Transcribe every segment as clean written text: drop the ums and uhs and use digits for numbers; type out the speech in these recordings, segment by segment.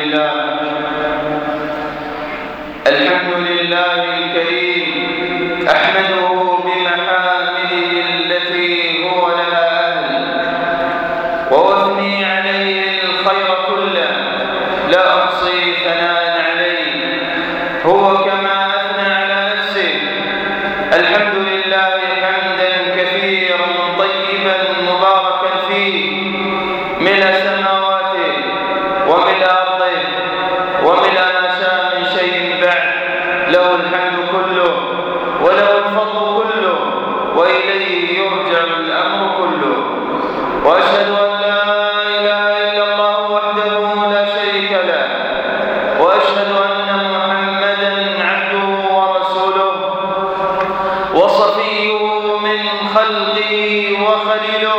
لله الكريم أحمده بمحامده التي هو لها أهل، وأثني عليه الخير كله لا أحصي ثناء عليه، هو كما أثنى على نفسه. الحمد لله حمدا كثيرا طيبا مباركا فيه، ملء سماواته وملء أرضه وملء ما شاء من شيء بعد، له الحمد كله وله الفضل كله وإليه يرجع الأمر كله. وأشهد أن لا إله إلا الله وحده لا شريك له، وأشهد أن محمدا عبده ورسوله وصفيه من خلقه وخليله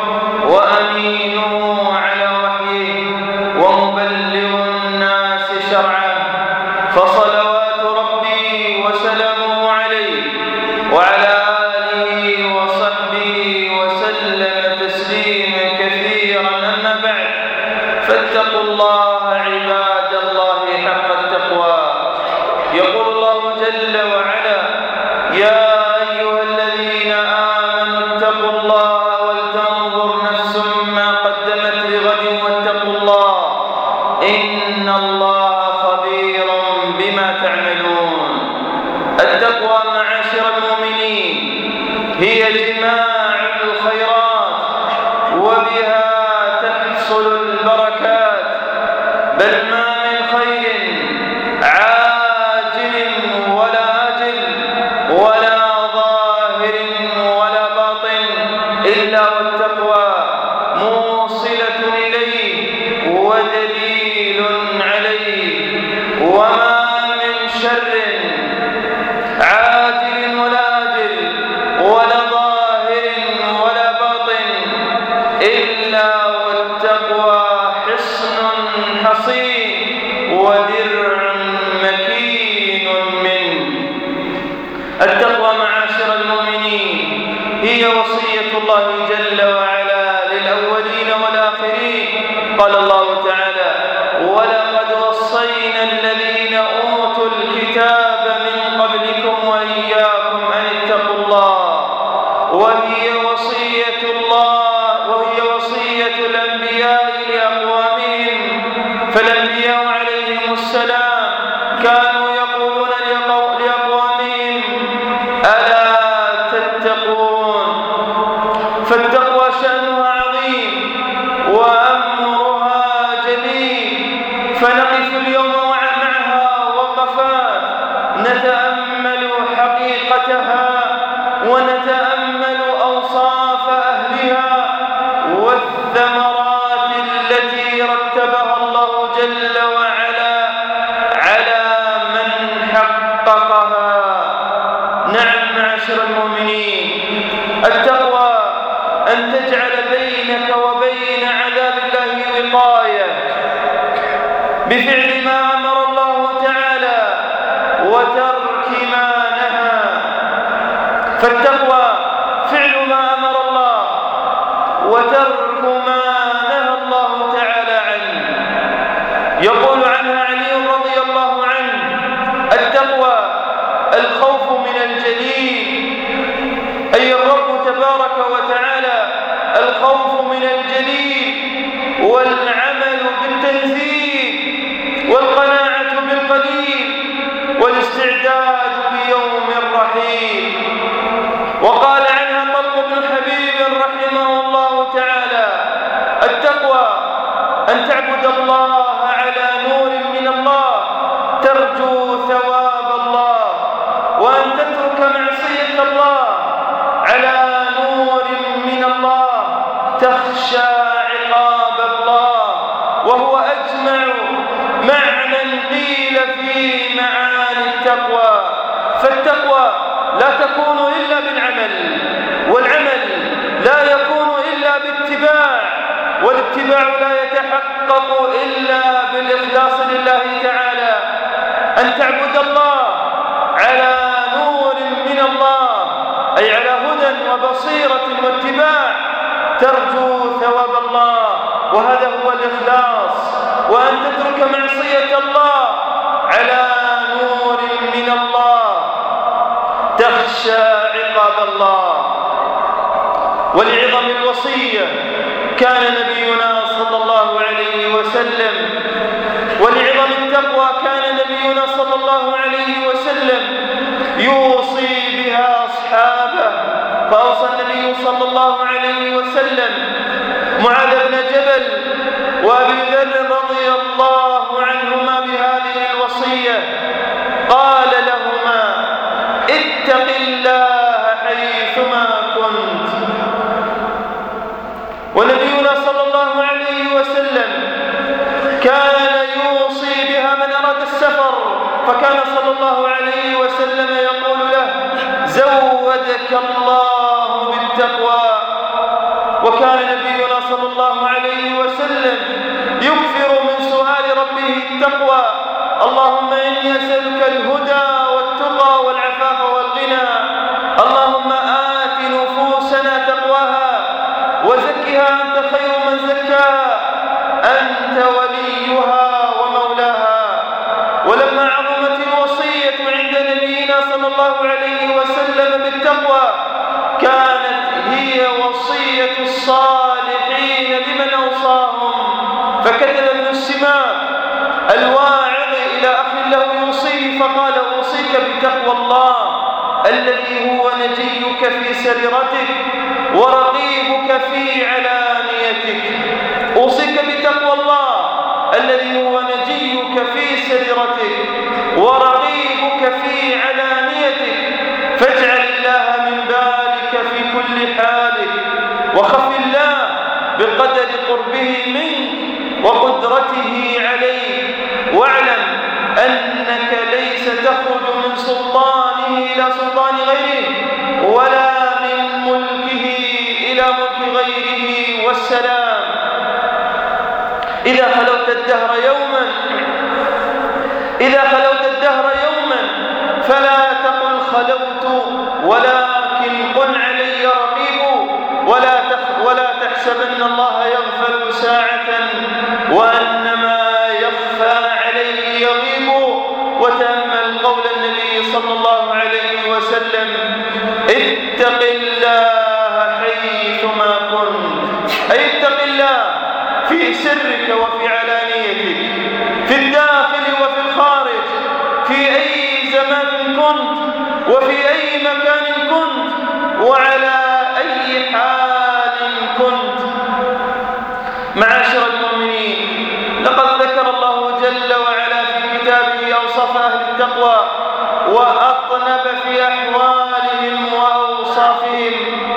وأمينه على وحيه ومبلغ الناس شرعه، فصلوات ربي وسلامه عليه وعلى آله وصحبه وسلم تسليما كثيرا. أما بعد، فاتقوا الله عباد الله حق التقوى. يقول الله جل وعلا: يا أيها الذين آمنوا اتقوا الله ولتنظر نفس ما قدمت لغد واتقوا الله إن الله خبير بما تعملون. التقوى معاشر المؤمنين هي جماع الخيرات، وبها تحصل البركات، بل ما من خير عاجل ولا آجل ولا ظاهر ولا باطن إلا والتقوى موصلة إليه ودليل عليه. وما من شر عاجل ولا آجل ولا ظاهر ولا باطن إلا والتقوى حصن حصين ودرع مكين منه. التقوى معاشر المؤمنين هي وصية الله جل وعلا للأولين والآخرين. قال الله تعالى: ولقد وصينا الذين أوتوا الكتاب من قبلكم وإياكم أن اتقوا الله. وهي وصية الأنبياء لأقوامهم، فالأنبياء عليهم السلام كانوا يقولون لأقوامهم: ألا تتقون؟ فالتقوى شأنها عظيم وأمرها جليل، فنقف اليوم معها وقفات نتأمل حقيقتها ونتأمل أوصاف أهلها والثمرات التي رتبها الله جل وعلا على من حققها. نعم معاشر المؤمنين، التقوى أن تجعل بينك وبين عذاب الله وقاية بفعل ما أمر الله تعالى وترك ما نهى. فالتقوى فعل ما أمر الله وترك ما نهى الله تعالى عنه. يقول عنها علي رضي الله عنه: التقوى الخوف من الجليل، أي الرب تبارك وتعالى الخوف من الجليل والعمل بالتنزيل والقناعة بالقليل والاستعداد ليوم الرحيل. وقال عنها طلق بن حبيب رحمه الله تعالى: التقوى أن تعبد الله على نور من الله ترجو ثواب الله، وأن تترك معصية الله على نور من الله تخشى عقاب الله. وهو أجمع معنى قيل في معاني التقوى. فالتقوى لا تكون إلا بالعمل، والعمل لا يكون إلا باتباع، والاتباع لا يتحقق إلا بالإخلاص لله تعالى. أن تعبد الله على نور من الله، أي على هدى وبصيرة واتباع، ترجو ثواب الله، وهذا هو الإخلاص. وأن تترك وترك معصية الله على نور من الله تخشى عقاب الله. ولعظم الوصية كان نبينا صلى الله عليه وسلم، ولعظم التقوى كان نبينا صلى الله عليه وسلم يوصي بها أصحابه. فأوصى النبي صلى الله عليه وسلم معاذ بن جبل وأبي ذر رضي الله عنهما بهذه الوصية، قال لهما: اتق الله حيثما كنت. ونبينا صلى الله عليه وسلم كان يوصي بها من أراد السفر، فكان صلى الله عليه وسلم يقول له: زودك الله بالتقوى. وكان نبينا صلى الله عليه وسلم يكثر من سؤال ربه التقوى: اللهم إني أسألك الهدى والتقى والعفاف والغنى، اللهم آت نفوسنا تقواها وزكها أنت خير من زكاها أنت وليها ومولاها. ولما عظمت الوصية عند نبينا صلى الله عليه وسلم بالتقوى كانت هي وصية الصالحين لمن أوصاهم. فكتب ابن السماك الواعظ إلى أخ له يوصيه فقال: أوصيك بتقوى الله الذي هو نجيك في سريرتك ورقيبك في علانيتك. أوصيك بتقوى الله الذي هو نجيك في سريرتك ورقيبك في علانيتك، فاجعل الله من بالك في كل حالك، وخف الله بقدر قربه منك وقدرته عليك، واعلم أنك ليس تخرج من سلطانه إلى سلطان غيره ولا من ملكه إلى ملك غيره. والسلام. إذا خلوت الدهر يوما فلا تقل خلوت، ولكن قل علي رقيب، ولا تحسبن الله يغفل ساعة وأنما يخفى عليه يغيب. وتأمل قول النبي صلى الله عليه وسلم: اتق الله حيثما كنت، أي اتق الله في سرك وفي علانيتك، في الداخل وفي الخارج، في أي زمان كنت وفي أي مكان كنت وعلى أي حال كنت. معاشر المؤمنين، لقد ذكر الله جل وعلا في كتابه أوصاف أهل التقوى وأطنب في أحوالهم وأوصافهم.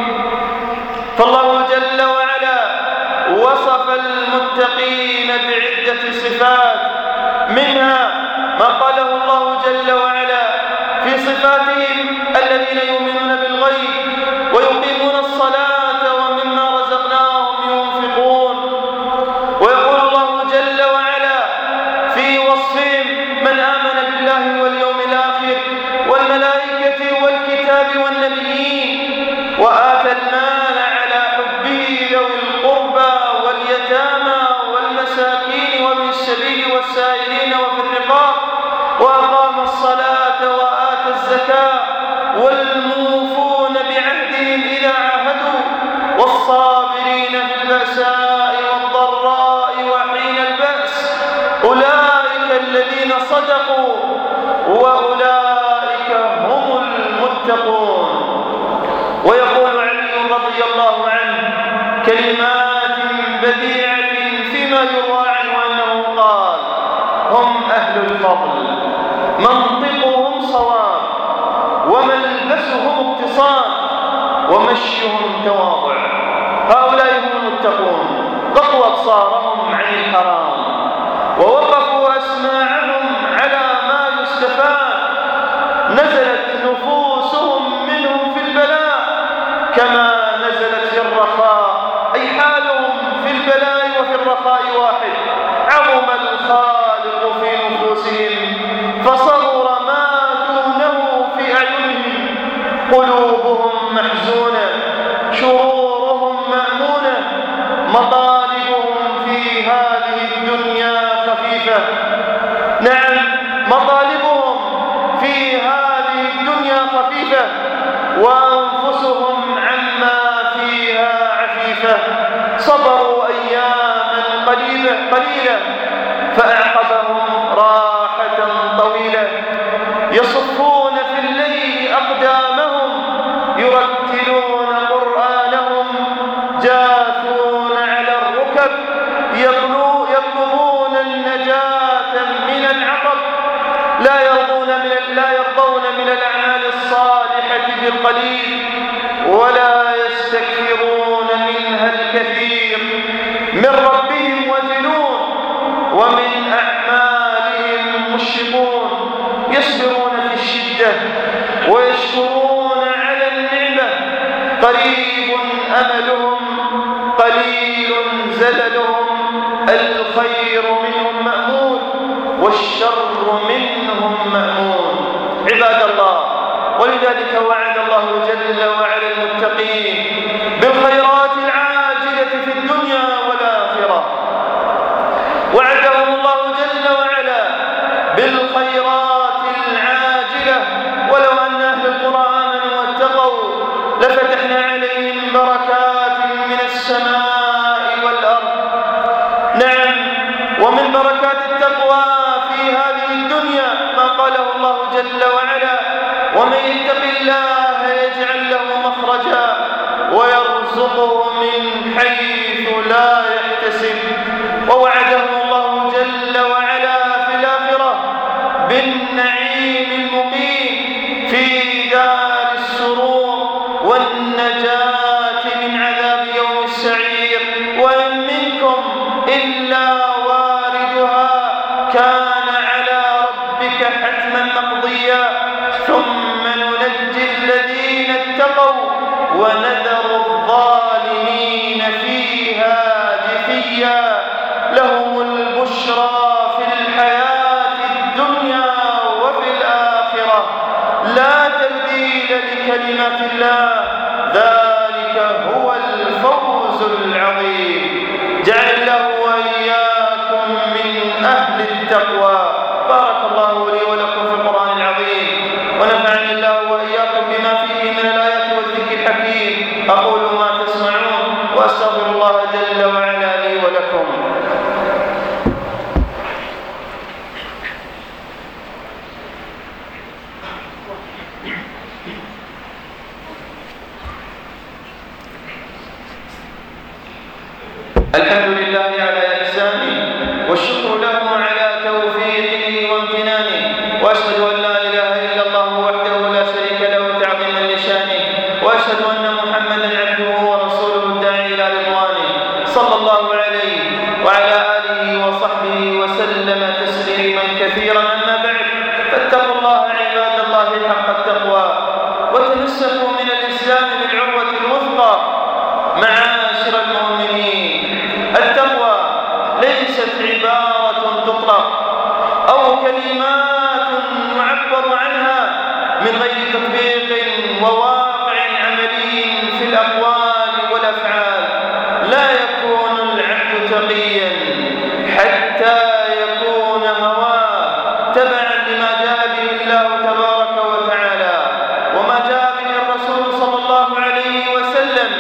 فالله جل وعلا وصف المتقين بعدة صفات، منها ما قاله الله جل وعلا في صفاتهم: الذين يؤمنون بالغيب ويقيمون الصلاة ومما رزقناهم ينفقون. ويقول الله جل وعلا في وصفهم: من آمن بالله واليوم الآخر والملائكة والكتاب والنبيين وآتى المال على حبه ذوي القربى واليتامى والمساكين وابن السبيل والسائلين وفي الرقاب وأقام الصلاة وآتى الزكاة والموفون بعهدهم إذا عاهدوا والصابرين في البأساء والضراء وحين البأس، أولئك الذين صدقوا وأولئك هم المتقون. ويقول علي رضي الله عنه كلمات بديعة فيما يروى عنه أنه قال: هم أهل الفضل، منطقهم صواب، وملبسهم اقتصاد، ومشيهم تواضع. هؤلاء هم المتقون، غضوا أبصارهم عن الحرام ووقفوا أسماعهم على ما يستفاد، نزلت نفوسهم منهم في البلاء كما نزلت في الرخاء، أي حالهم في البلاء وفي الرخاء واحد. عظم الخالق في نفوسهم فصغر ما دونه في أعينهم، قلوبهم محزونة، شرورهم مأمونة، مطالبهم في هذه الدنيا خفيفة خفيفة. نعم، مطالبهم في هذه الدنيا خفيفة وأنفسهم عما فيها عفيفة. صبروا أياما قليلة فأعقبهم راحة طويلة. يصفون في الليل أقدامهم يرتلون قرآنهم، جاثون على الركب يطلبون النجاة من العطب. لا يرضون من الأعمال الصالحة بالقليل ولا يستكثرون منها الكثير. من ربهم وجلون ومن أعمالهم مشفقون. يصبرون في الشدة ويشكرون على النعمة. قريب أملهم قليل زللهم. الخير منهم مأمول والشر منهم مأمون. عباد الله، ولذلك وعد الله جل وعلا المتقين بالخيرات العاجلة في الدنيا والآخرة. وعدهم الله جل وعلا بالخيرات العاجلة. ولو أن أهل القرى آمنوا واتقوا لفتحنا عليهم بركات من السماء والأرض. نعم، ومن بركات التقوى في هذه الدنيا ما قاله الله جل وعلا: ومن يتق الله يجعل له مخرجا ويرزقه من حيث لا يحتسب. ووعدهم الله جل وعلا في الآخرة بالنعيم المقيم في دار السرور والنجاة من عذاب يوم السعير. وإن منكم إلا واردها كان على ربك حتما مقضيا ثم ننجي الذين اتقوا ونذر الظالمين فيها جثيا. لهم البشرى في الحياة الدنيا وفي الآخرة لا تبديل لكلمات الله. ذلك هو الفوز العظيم. جعل الله وإياكم من أهل التقوى. بارك الله لي ولكم في القرآن العظيم، ونفعني الله وإياكم بما فيه من الآيات والذكر الحكيم. أقول ما تسمعون وأستغفر الله جل وعلا لي ولكم. الحمد لله على إحسانه والشكر له على توفيقه وامتنانه، وأشهد أن لا إله إلا الله وحده لا شريك له تعظيما لشانه، وأشهد أن محمدا عبده ورسوله الداعي إلى رضوانه صلى الله عليه وعلى آله وصحبه وسلم تسليما كثيرا. أما بعد، فاتقوا الله عباد الله حق التقوى وتمسكوا من الإسلام بالعروة الوثقى. معاشر المؤمنين، التقوى ليست عبارة تطلق أو كلمات نعبر عنها من غير تطبيق وواقع عملي في الأقوال والأفعال. لا يكون العبد تقيا حتى يكون هواه تبعا لما جاء به الله تبارك وتعالى وما جاء به الرسول صلى الله عليه وسلم،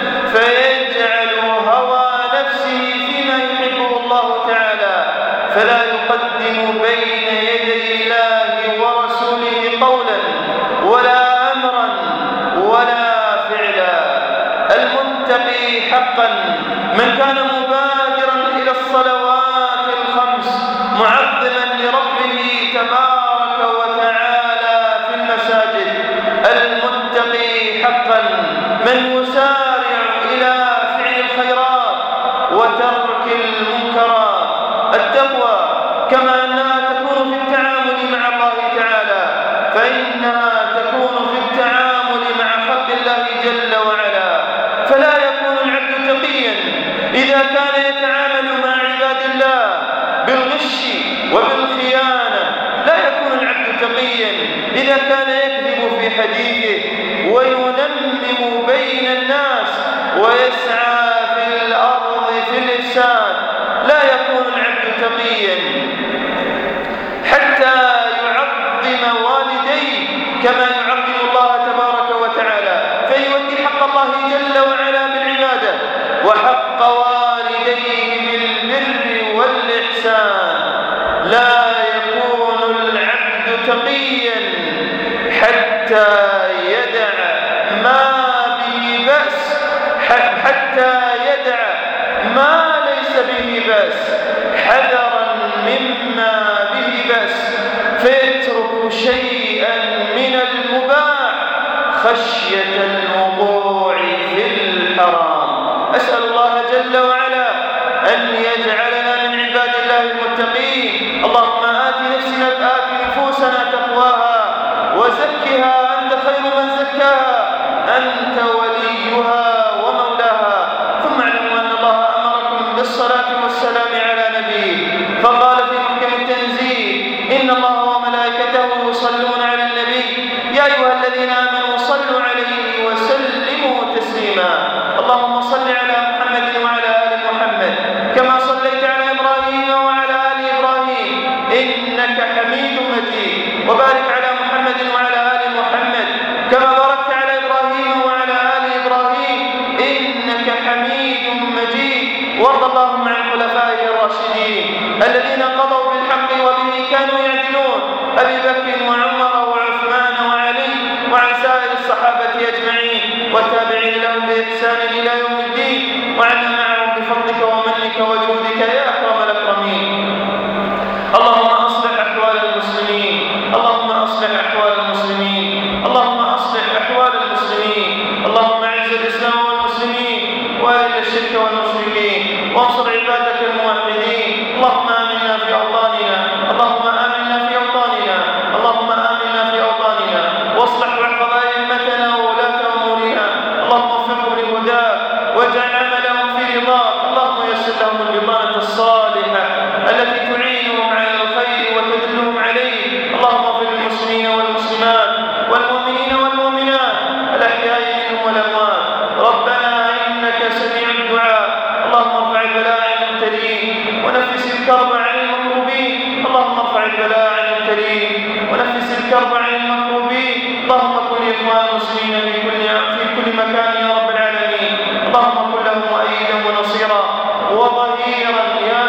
فيجعل هوى نفسه فيما يحبه الله تعالى، فلا يقدم بين يدي الله ورسوله قولا ولا أمرا ولا فعلا. المتقي حقا من كان مبادرا إلى الصلوات الخمس معظما لربه تبارك وتعالى في المساجد. المتقي حقا من يسارع إلى فعل الخيرات وترك المنكرات. التقوى كما أنها تكون في التعامل مع الله تعالى، فإنها تكون في التعامل مع خلق الله جل وعلا. فلا يكون العبد تقيا إذا كان يتعامل مع عباد الله بالغش وبالخيانة. لا يكون العبد تقيا إذا كان يكذب في حديثه وينمم بين الناس ويسعى في الأرض في الإفساد. لا يكون العبد تقيا خشية الوقوع في الحرام. أسأل الله جل وعلا أن يجعلنا من عباد الله المتقين. اللهم آت نفوسنا تقواها وزكها أنت خير من زكاها أنت وليها ومولاها. ثم اعلموا أن الله أمركم بالصلاة والسلام على نبيه، فقال في محكم التنزيل: إن الله وملائكته يصلون على النبي يا أيها الذين آمنوا صلوا عليه وسلموا تسليما. اللهم صل على محمد وعلى آل محمد كما صليت على إبراهيم وعلى آل إبراهيم إنك حميد مجيد، وبارك على محمد وعلى آل محمد كما باركت على إبراهيم وعلى آل إبراهيم إنك حميد مجيد. وارض اللهم عن خلفائه الراشدين الذين قضوا بالحق وبه كانوا يعدلون، أبي بكر وعمر وعثمان وعلي، وعن سائر الصحابة أجمعين والتابعين لهم بإحسان إلى يوم الدين، وعنا معهم بفضلك ومنك وجودك يا أكرم الأكرمين. اللهم أصلح أحوال المسلمين، اللهم أصلح أحوال المسلمين، اللهم أصلح أحوال المسلمين. اللهم أعز الإسلام والمسلمين وأذل الشرك والمشركين وانصر عبادك الموحدين. اللهم آمنا في أوطاننا، اللهم آمنا في أوطاننا، اللهم آمنا في أوطاننا، واصلح واحفظ أئمتنا وولاة أمورنا. اللهم وفقهم للهدى واجعل عملهم في رضاك. اللهم يسر لهم البطانة الصالحة التي تعينهم على الخير وتدلهم عليه. اللهم اغفر للمسلمين والمسلمات والمؤمنين والمؤمنات الأحياء منهم والأموات. ربنا إنك سميع الدعاء. اللهم ارفع البلاء عن المبتلين ونفس الكرب عن المكروبين. اللهم ارفع البلاء عن المبتلين ونفس الكرب عن المكروبين. اللهم كن لإخوان المسلمين في كل مكان يا رب العالمين. اللهم كن لهم مؤيدا ونصيرا وظهيرا يا